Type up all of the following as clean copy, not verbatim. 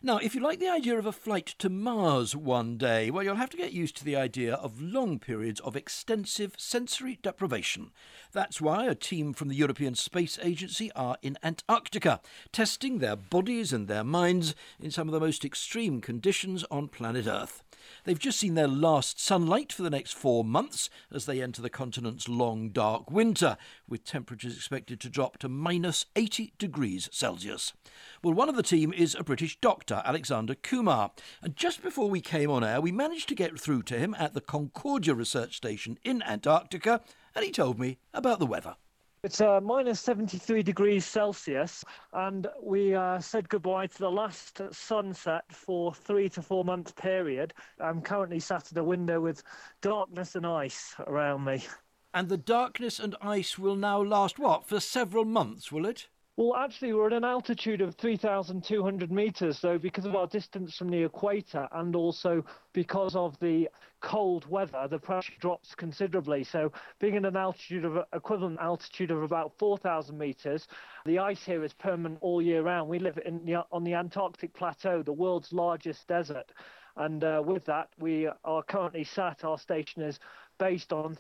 Now, if you like the idea of a flight to Mars one day, well, you'll have to get used to the idea of long periods of extensive sensory deprivation. That's why a team from the European Space Agency are in Antarctica, testing their bodies and their minds in some of the most extreme conditions on planet Earth. They've just seen their last sunlight for the next 4 months as they enter the continent's long, dark winter, with temperatures expected to drop to minus 80 degrees Celsius. Well, one of the team is a British doctor, Alexander Kumar, and just before we came on air, we managed to get through to him at the Concordia Research Station in Antarctica, and he told me about the weather. It's minus 73 degrees Celsius, and we said goodbye to the last sunset for 3 to 4 month period. I'm currently sat at a window with darkness and ice around me. And the darkness and ice will now last, what, for several months, will it? Well, actually, we're at an altitude of 3,200 metres, so because of our distance from the equator and also because of the cold weather, the pressure drops considerably. So being at an equivalent altitude of about 4,000 metres, the ice here is permanent all year round. We live on the Antarctic Plateau, the world's largest desert. And with that, we are currently our station is based on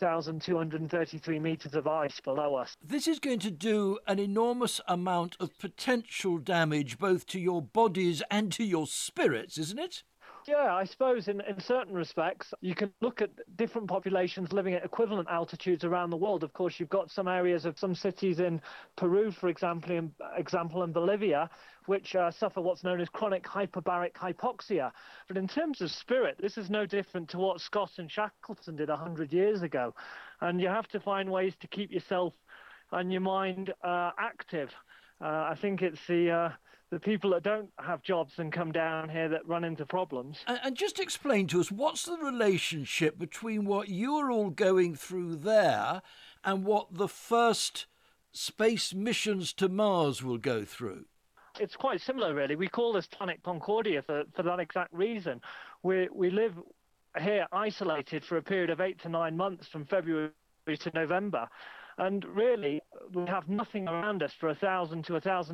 3,233 metres of ice below us. This is going to do an enormous amount of potential damage both to your bodies and to your spirits, isn't it? Yeah, I suppose in certain respects, you can look at different populations living at equivalent altitudes around the world. Of course, you've got some areas of some cities in Peru, for example, and Bolivia, which suffer what's known as chronic hyperbaric hypoxia. But in terms of spirit, this is no different to what Scott and Shackleton did 100 years ago. And you have to find ways to keep yourself and your mind active. I think it's the people that don't have jobs and come down here that run into problems. And just explain to us, what's the relationship between what you're all going through there and what the first space missions to Mars will go through? It's quite similar, really. We call this Planet Concordia for that exact reason. We live here isolated for a period of 8 to 9 months from February to November. And really, we have nothing around us for 1,000 to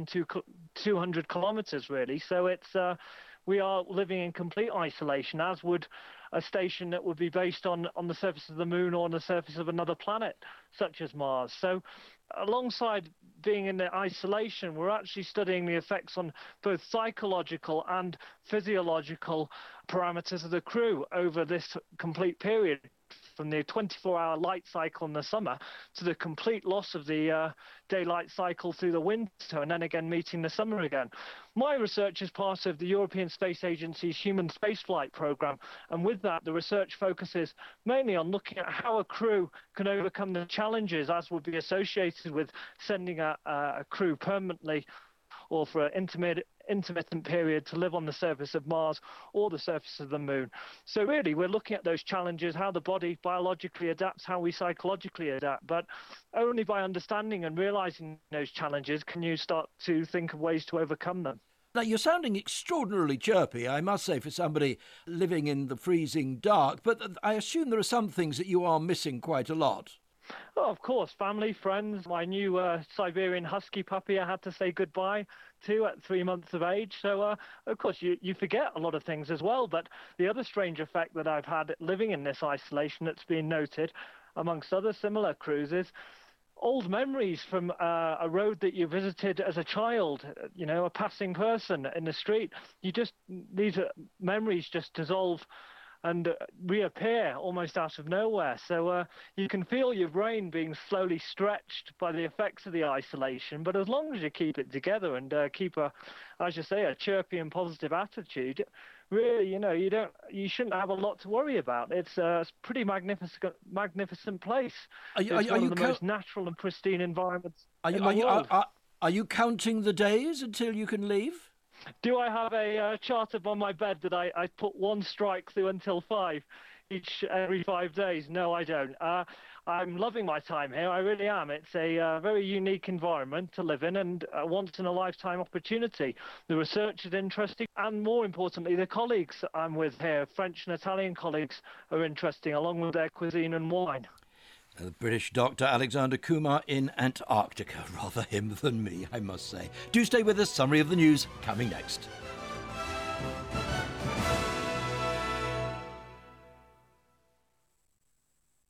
1,200 kilometres, really. So we are living in complete isolation, as would a station that would be based on the surface of the moon or on the surface of another planet, such as Mars. So alongside being in the isolation, we're actually studying the effects on both psychological and physiological parameters of the crew over this complete period, from the 24-hour light cycle in the summer to the complete loss of the daylight cycle through the winter, and then again meeting the summer again. My research is part of the European Space Agency's Human Spaceflight Programme, and with that, the research focuses mainly on looking at how a crew can overcome the challenges as would be associated with sending a crew permanently or for an intermittent period to live on the surface of Mars or the surface of the moon. So really, we're looking at those challenges, how the body biologically adapts, how we psychologically adapt. But only by understanding and realizing those challenges can you start to think of ways to overcome them. Now, you're sounding extraordinarily chirpy, I must say, for somebody living in the freezing dark, but I assume there are some things that you are missing quite a lot. Oh, of course, family, friends, my new Siberian Husky puppy I had to say goodbye to at 3 months of age. So, of course, you forget a lot of things as well. But the other strange effect that I've had living in this isolation that's been noted, amongst other similar cruises, old memories from a road that you visited as a child, a passing person in the street. These memories just dissolve and reappear almost out of nowhere. So you can feel your brain being slowly stretched by the effects of the isolation. But as long as you keep it together and keep a chirpy and positive attitude, really, you shouldn't have a lot to worry about. It's a pretty magnificent place. It's one of the most natural and pristine environments in the world. Are you counting the days until you can leave? Do I have a chart up on my bed that I put one strike through until 5 every 5 days? No, I don't. I'm loving my time here. I really am. It's a very unique environment to live in and a once-in-a-lifetime opportunity. The research is interesting, and more importantly, the colleagues I'm with here, French and Italian colleagues, are interesting, along with their cuisine and wine. The British Dr. Alexander Kumar in Antarctica. Rather him than me, I must say. Do stay with us. Summary of the news coming next.